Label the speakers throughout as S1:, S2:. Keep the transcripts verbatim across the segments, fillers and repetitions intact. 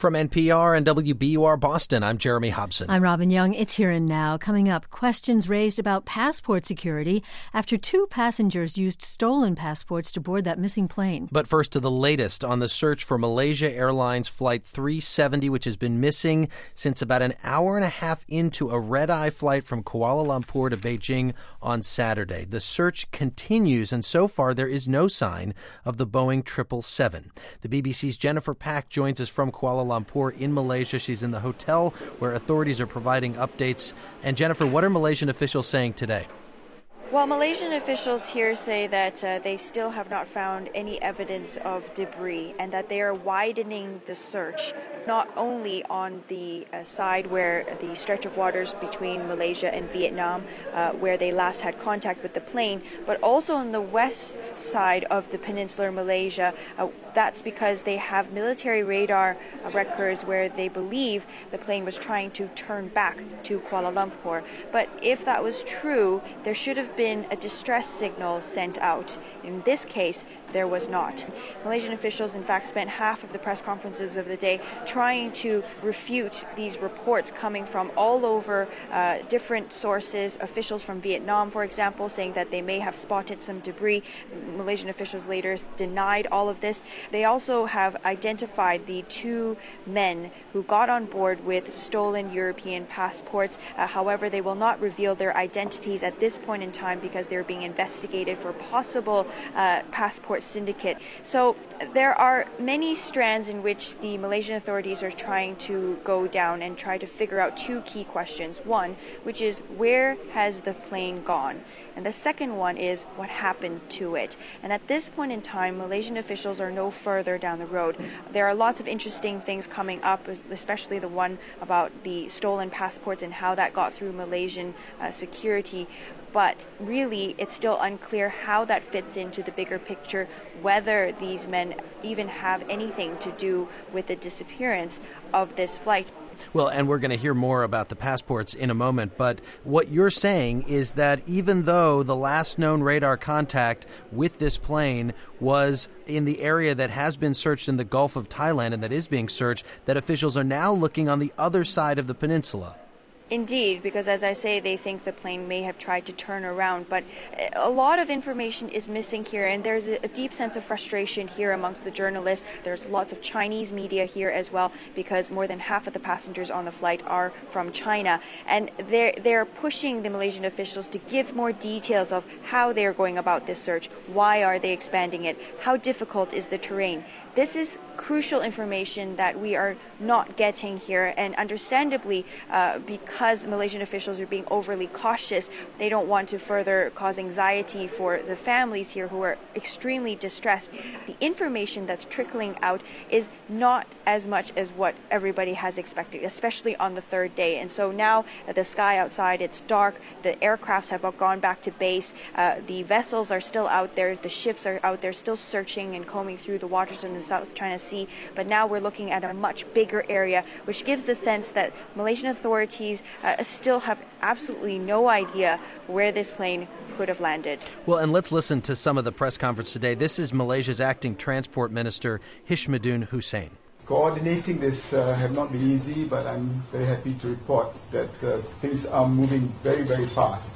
S1: From N P R and W B U R Boston, I'm Jeremy Hobson.
S2: I'm Robin Young. It's Here and Now. Coming up, questions raised about passport security after two passengers used stolen passports to board that missing plane.
S1: But first to the latest on the search for Malaysia Airlines Flight three seventy, which has been missing since about an hour and a half into a red-eye flight from Kuala Lumpur to Beijing on Saturday. The search continues, and so far there is no sign of the Boeing triple seven. The B B C's Jennifer Pack joins us from Kuala Lumpur in Malaysia. She's in the hotel where authorities are providing updates. And Jennifer, what are Malaysian officials saying today?
S3: Well, Malaysian officials here say that uh, they still have not found any evidence of debris and that they are widening the search, not only on the uh, side where the stretch of waters between Malaysia and Vietnam, uh, where they last had contact with the plane, but also on the west side of the peninsular Malaysia. Uh, that's because they have military radar uh, records where they believe the plane was trying to turn back to Kuala Lumpur. But if that was true, there should have been a distress signal sent out. In this case, there was not. Malaysian officials, in fact, spent half of the press conferences of the day trying to refute these reports coming from all over uh, different sources. Officials from Vietnam, for example, saying that they may have spotted some debris. Malaysian officials later denied all of this. They also have identified the two men who got on board with stolen European passports. Uh, however, they will not reveal their identities at this point in time because they're being investigated for possible uh, passport syndicate. So there are many strands in which the Malaysian authorities are trying to go down and try to figure out two key questions. One, which is where has the plane gone? And the second one is what happened to it. And at this point in time, Malaysian officials are no further down the road. There are lots of interesting things coming up, especially the one about the stolen passports and how that got through Malaysian uh, security. But really, it's still unclear how that fits into the bigger picture, whether these men even have anything to do with the disappearance of this flight.
S1: Well, and we're going to hear more about the passports in a moment, but what you're saying is that even though the last known radar contact with this plane was in the area that has been searched in the Gulf of Thailand and that is being searched, that officials are now looking on the other side of the peninsula.
S3: Indeed, because as I say, they think the plane may have tried to turn around, but a lot of information is missing here, and there's a deep sense of frustration here amongst the journalists. There's lots of Chinese media here as well, because more than half of the passengers on the flight are from China, and they're, they're pushing the Malaysian officials to give more details of how they're going about this search, why are they expanding it, how difficult is the terrain. This is crucial information that we are not getting here, and understandably, uh, because Malaysian officials are being overly cautious, they don't want to further cause anxiety for the families here who are extremely distressed. The information that's trickling out is not as much as what everybody has expected, especially on the third day. And so now uh, the sky outside, it's dark, the aircrafts have gone back to base, uh, the vessels are still out there, the ships are out there still searching and combing through the waters in the South China Sea, but now we're looking at a much bigger area, which gives the sense that Malaysian authorities uh, still have absolutely no idea where this plane could have landed.
S1: Well, and let's listen to some of the press conference today. This is Malaysia's acting transport minister, Hishamuddin Hussein.
S4: Coordinating this uh, have not been easy, but I'm very happy to report that uh, things are moving very, very fast.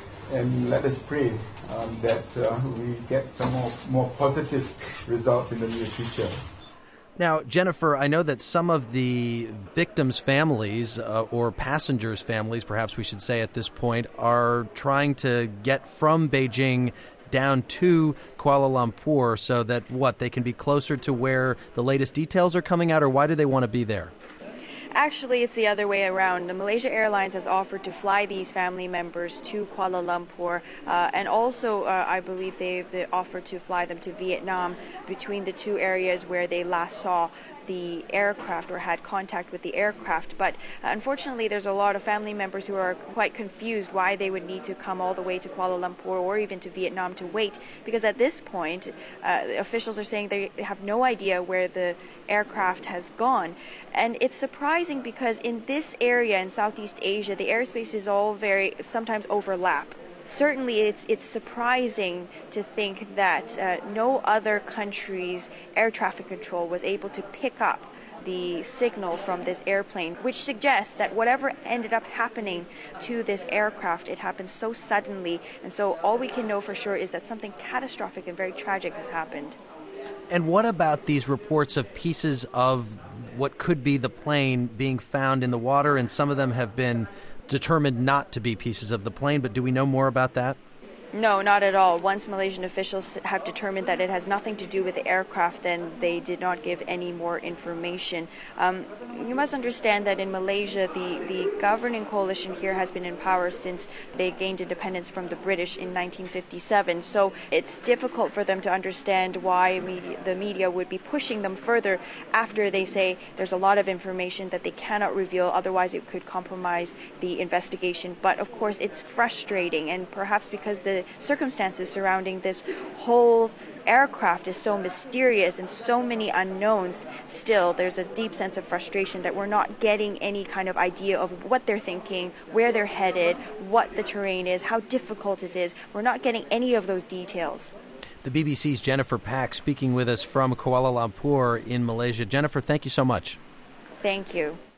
S4: And let us pray um, that uh, we get some more, more positive results in the near future.
S1: Now, Jennifer, I know that some of the victims' families, uh, or passengers' families, perhaps we should say at this point, are trying to get from Beijing down to Kuala Lumpur so that, what, they can be closer to where the latest details are coming out, or why do they want to be there?
S3: Actually, it's the other way around. The Malaysia Airlines has offered to fly these family members to Kuala Lumpur, uh, and also uh, I believe they've they offered to fly them to Vietnam, between the two areas where they last saw the aircraft or had contact with the aircraft. But uh, unfortunately, there's a lot of family members who are quite confused why they would need to come all the way to Kuala Lumpur or even to Vietnam to wait, because at this point, uh, officials are saying they have no idea where the aircraft has gone. And it's surprising because in this area in Southeast Asia, the airspace is all very, sometimes overlap. Certainly, it's it's surprising to think that uh, no other country's air traffic control was able to pick up the signal from this airplane, which suggests that whatever ended up happening to this aircraft, it happened so suddenly. And so all we can know for sure is that something catastrophic and very tragic has happened.
S1: And what about these reports of pieces of what could be the plane being found in the water, and some of them have been determined not to be pieces of the plane, but do we know more about that?
S3: No, not at all. Once Malaysian officials have determined that it has nothing to do with the aircraft, then they did not give any more information. Um, you must understand that in Malaysia, the, the governing coalition here has been in power since they gained independence from the British in nineteen fifty-seven. So it's difficult for them to understand why media, the media would be pushing them further after they say there's a lot of information that they cannot reveal, otherwise it could compromise the investigation. But of course, it's frustrating, and perhaps because the circumstances surrounding this whole aircraft is so mysterious and so many unknowns, still there's a deep sense of frustration that we're not getting any kind of idea of what they're thinking, where they're headed, what the terrain is, how difficult it is. We're not getting any of those details.
S1: The B B C's Jennifer Pack speaking with us from Kuala Lumpur in Malaysia. Jennifer, thank you so much.
S3: Thank you.